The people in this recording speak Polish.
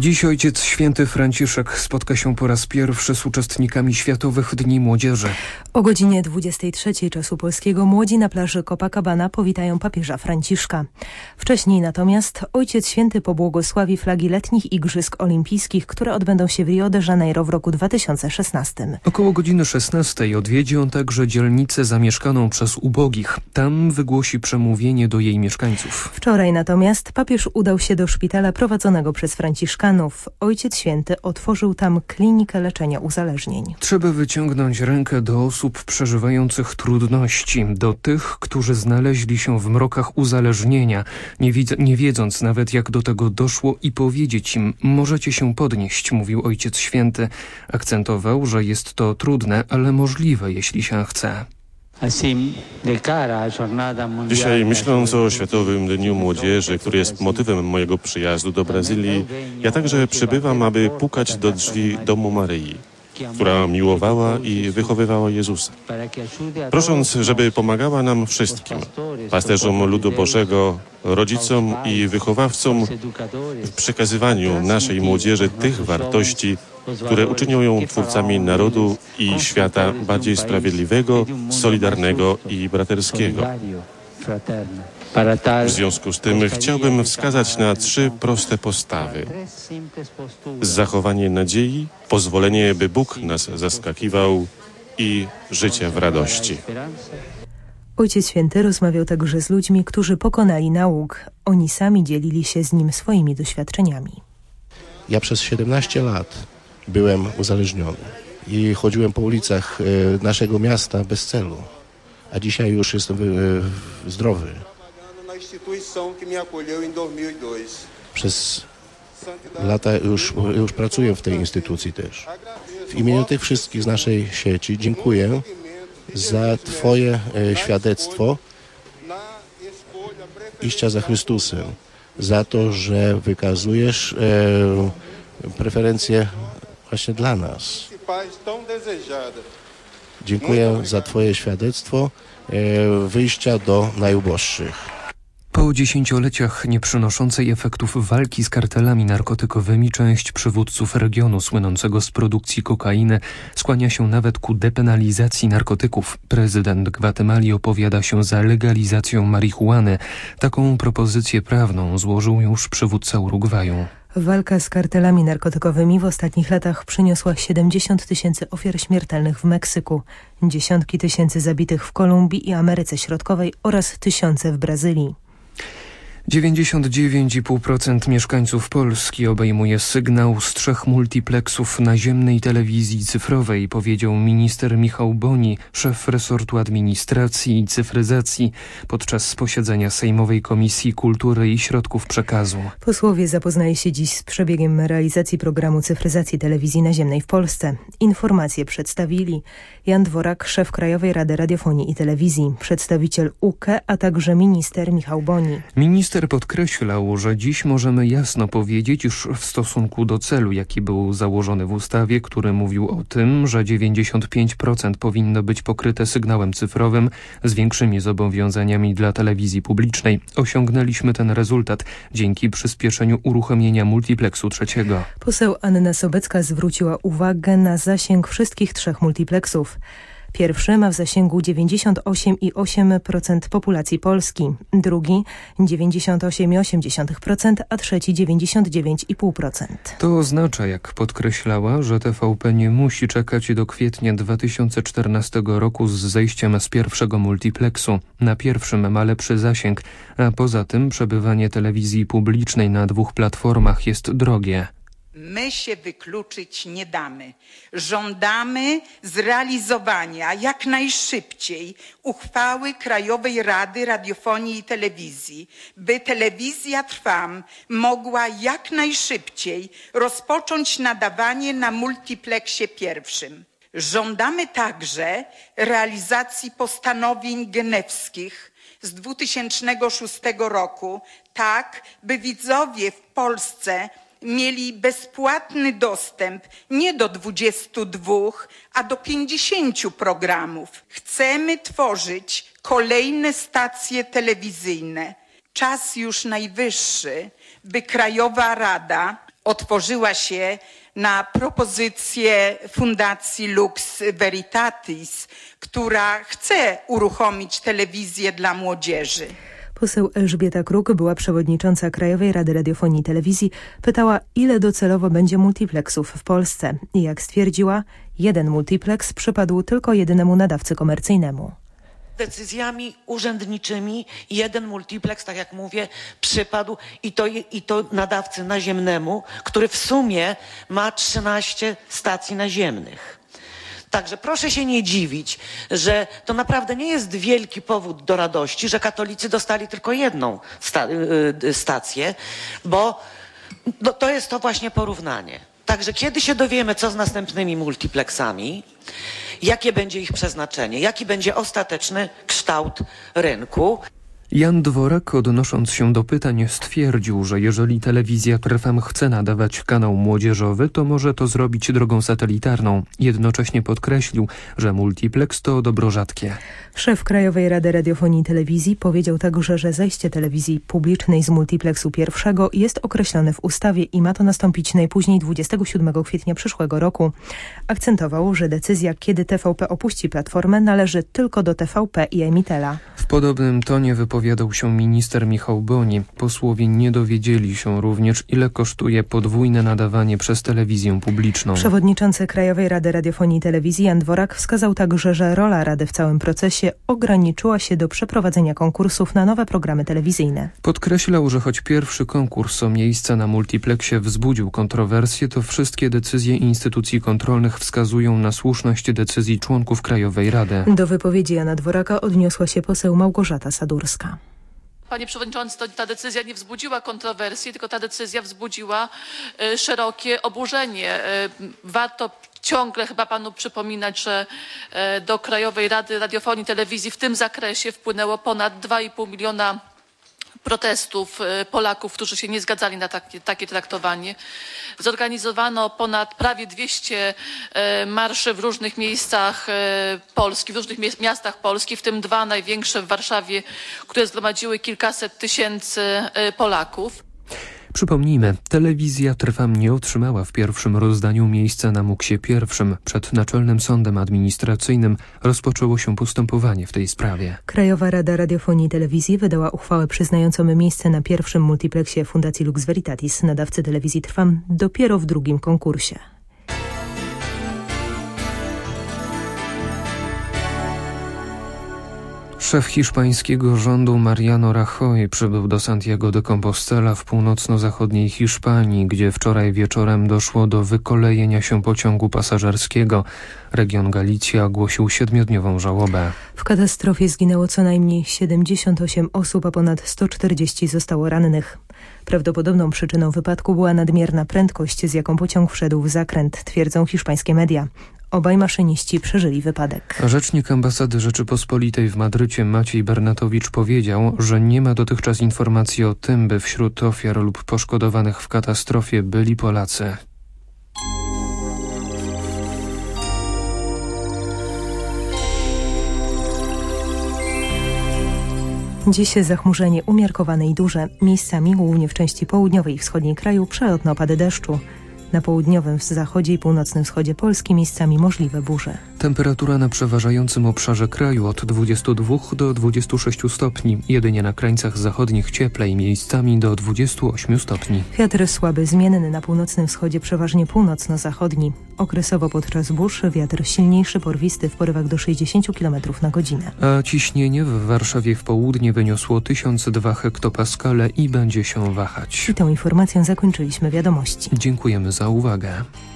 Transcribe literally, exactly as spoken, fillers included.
Dziś Ojciec Święty Franciszek spotka się po raz pierwszy z uczestnikami Światowych Dni Młodzieży. O godzinie dwudziestej trzeciej czasu polskiego młodzi na plaży Copacabana powitają papieża Franciszka. Wcześniej natomiast Ojciec Święty pobłogosławi flagi letnich Igrzysk Olimpijskich, które odbędą się w Rio de Janeiro w roku dwa tysiące szesnastym. Około godziny szesnastej odwiedzi on także dzielnicę zamieszkaną przez ubogich. Tam wygłosi przemówienie do jej mieszkańców. Wczoraj natomiast papież udał się do szpitala prowadzonego przez Franciszkanów. Ojciec Święty otworzył tam klinikę leczenia uzależnień. Trzeba wyciągnąć rękę do osób przeżywających trudności, do tych, którzy znaleźli się w mrokach uzależnienia, nie, widz- nie wiedząc nawet jak do tego doszło, i powiedzieć im: możecie się podnieść, mówił Ojciec Święty. Akcentował, że jest to trudne, ale możliwe, jeśli się chce. Dzisiaj, myśląc o Światowym Dniu Młodzieży, który jest motywem mojego przyjazdu do Brazylii, ja także przybywam, aby pukać do drzwi domu Maryi, która miłowała i wychowywała Jezusa. Prosząc, żeby pomagała nam wszystkim, pasterzom ludu Bożego, rodzicom i wychowawcom, w przekazywaniu naszej młodzieży tych wartości, które uczynią ją twórcami narodu i świata bardziej sprawiedliwego, solidarnego i braterskiego. W związku z tym chciałbym wskazać na trzy proste postawy. Zachowanie nadziei, pozwolenie, by Bóg nas zaskakiwał, i życie w radości. Ojciec Święty rozmawiał także z ludźmi, którzy pokonali nałóg. Oni sami dzielili się z nim swoimi doświadczeniami. Ja przez siedemnaście lat byłem uzależniony i chodziłem po ulicach naszego miasta bez celu, a dzisiaj już jestem zdrowy. Przez lata już, już pracuję w tej instytucji też. W imieniu tych wszystkich z naszej sieci dziękuję za Twoje świadectwo iścia za Chrystusem, za to, że wykazujesz e, preferencje właśnie dla nas. Dziękuję za Twoje świadectwo e, wyjścia do najuboższych. Po dziesięcioleciach nieprzynoszącej efektów walki z kartelami narkotykowymi część przywódców regionu słynącego z produkcji kokainy skłania się nawet ku depenalizacji narkotyków. Prezydent Gwatemali opowiada się za legalizacją marihuany. Taką propozycję prawną złożył już przywódca Urugwaju. Walka z kartelami narkotykowymi w ostatnich latach przyniosła siedemdziesiąt tysięcy ofiar śmiertelnych w Meksyku, dziesiątki tysięcy zabitych w Kolumbii i Ameryce Środkowej oraz tysiące w Brazylii. dziewięćdziesiąt dziewięć i pół procent mieszkańców Polski obejmuje sygnał z trzech multiplexów naziemnej telewizji cyfrowej, powiedział minister Michał Boni, szef resortu administracji i cyfryzacji, podczas posiedzenia Sejmowej Komisji Kultury i Środków Przekazu. Posłowie zapoznali się dziś z przebiegiem realizacji programu cyfryzacji telewizji naziemnej w Polsce. Informacje przedstawili Jan Dworak, szef Krajowej Rady Radiofonii i Telewizji, przedstawiciel U K E, a także minister Michał Boni. Minister podkreślał, że dziś możemy jasno powiedzieć, iż w stosunku do celu, jaki był założony w ustawie, który mówił o tym, że dziewięćdziesiąt pięć procent powinno być pokryte sygnałem cyfrowym z większymi zobowiązaniami dla telewizji publicznej, osiągnęliśmy ten rezultat dzięki przyspieszeniu uruchomienia multiplexu trzeciego. Poseł Anna Sobecka zwróciła uwagę na zasięg wszystkich trzech multiplexów. Pierwszy ma w zasięgu dziewięćdziesiąt osiem i osiem dziesiątych procent populacji Polski, drugi dziewięćdziesiąt osiem i osiem dziesiątych procent, a trzeci dziewięćdziesiąt dziewięć i pół procent. To oznacza, jak podkreślała, że T V P nie musi czekać do kwietnia dwa tysiące czternastego roku z zejściem z pierwszego multiplexu. Na pierwszym ma lepszy zasięg, a poza tym przebywanie telewizji publicznej na dwóch platformach jest drogie. My się wykluczyć nie damy. Żądamy zrealizowania jak najszybciej uchwały Krajowej Rady Radiofonii i Telewizji, by Telewizja Trwam mogła jak najszybciej rozpocząć nadawanie na multiplexie pierwszym. Żądamy także realizacji postanowień genewskich z dwa tysiące szóstego roku, tak by widzowie w Polsce mieli bezpłatny dostęp nie do dwudziestu dwóch, a do pięćdziesięciu programów. Chcemy tworzyć kolejne stacje telewizyjne. Czas już najwyższy, by Krajowa Rada otworzyła się na propozycję Fundacji Lux Veritatis, która chce uruchomić telewizję dla młodzieży. Poseł Elżbieta Kruk, była przewodnicząca Krajowej Rady Radiofonii i Telewizji, pytała, ile docelowo będzie multiplexów w Polsce. I jak stwierdziła, jeden multiplex przypadł tylko jedynemu nadawcy komercyjnemu. Decyzjami urzędniczymi jeden multiplex, tak jak mówię, przypadł i to, i to nadawcy naziemnemu, który w sumie ma trzynaście stacji naziemnych. Także proszę się nie dziwić, że to naprawdę nie jest wielki powód do radości, że katolicy dostali tylko jedną sta stację, bo no, to jest to właśnie porównanie. Także kiedy się dowiemy, co z następnymi multiplexami, jakie będzie ich przeznaczenie, jaki będzie ostateczny kształt rynku. Jan Dworak, odnosząc się do pytań, stwierdził, że jeżeli telewizja Trwam chce nadawać kanał młodzieżowy, to może to zrobić drogą satelitarną. Jednocześnie podkreślił, że multiplex to dobro rzadkie. Szef Krajowej Rady Radiofonii i Telewizji powiedział także, że zejście telewizji publicznej z multiplexu pierwszego jest określone w ustawie i ma to nastąpić najpóźniej dwudziestego siódmego kwietnia przyszłego roku. Akcentował, że decyzja, kiedy T V P opuści platformę, należy tylko do T V P i emitela. W podobnym tonie wypowiadał się minister Michał Boni. Posłowie nie dowiedzieli się również, ile kosztuje podwójne nadawanie przez telewizję publiczną. Przewodniczący Krajowej Rady Radiofonii i Telewizji Jan Dworak wskazał także, że rola Rady w całym procesie ograniczyła się do przeprowadzenia konkursów na nowe programy telewizyjne. Podkreślał, że choć pierwszy konkurs o miejsce na multiplexie wzbudził kontrowersje, to wszystkie decyzje instytucji kontrolnych wskazują na słuszność decyzji członków Krajowej Rady. Do wypowiedzi Jana Dworaka odniosła się poseł Małgorzata Sadurska. Panie przewodniczący, to ta decyzja nie wzbudziła kontrowersji, tylko ta decyzja wzbudziła y, szerokie oburzenie. Y, warto ciągle chyba panu przypominać, że y, do Krajowej Rady Radiofonii i Telewizji w tym zakresie wpłynęło ponad dwa i pół miliona protestów Polaków, którzy się nie zgadzali na takie, takie traktowanie. Zorganizowano ponad prawie dwieście marszy w różnych miejscach Polski, w różnych miastach Polski, w tym dwa największe w Warszawie, które zgromadziły kilkaset tysięcy Polaków. Przypomnijmy, telewizja Trwam nie otrzymała w pierwszym rozdaniu miejsca na muksie pierwszym. Przed Naczelnym Sądem Administracyjnym rozpoczęło się postępowanie w tej sprawie. Krajowa Rada Radiofonii i Telewizji wydała uchwałę przyznającą miejsce na pierwszym multiplexie Fundacji Lux Veritatis, nadawcy telewizji Trwam, dopiero w drugim konkursie. Szef hiszpańskiego rządu Mariano Rajoy przybył do Santiago de Compostela w północno-zachodniej Hiszpanii, gdzie wczoraj wieczorem doszło do wykolejenia się pociągu pasażerskiego. Region Galicja ogłosił siedmiodniową żałobę. W katastrofie zginęło co najmniej siedemdziesiąt osiem osób, a ponad sto czterdzieści zostało rannych. Prawdopodobną przyczyną wypadku była nadmierna prędkość, z jaką pociąg wszedł w zakręt, twierdzą hiszpańskie media. Obaj maszyniści przeżyli wypadek. Rzecznik Ambasady Rzeczypospolitej w Madrycie Maciej Bernatowicz powiedział, że nie ma dotychczas informacji o tym, by wśród ofiar lub poszkodowanych w katastrofie byli Polacy. Dziś zachmurzenie umiarkowane i duże. Miejscami, głównie w części południowej i wschodniej kraju, przelotne opady deszczu. Na południowym zachodzie i północnym wschodzie Polski miejscami możliwe burze. Temperatura na przeważającym obszarze kraju od dwudziestu dwóch do dwudziestu sześciu stopni. Jedynie na krańcach zachodnich cieplej, miejscami do dwudziestu ośmiu stopni. Wiatr słaby, zmienny, na północnym wschodzie przeważnie północno-zachodni. Okresowo podczas burz wiatr silniejszy, porwisty w porywach do sześćdziesięciu kilometrów na godzinę. A ciśnienie w Warszawie w południe wyniosło tysiąc dwa hektopaskale i będzie się wahać. I tą informacją zakończyliśmy wiadomości. Dziękujemy za uwagę.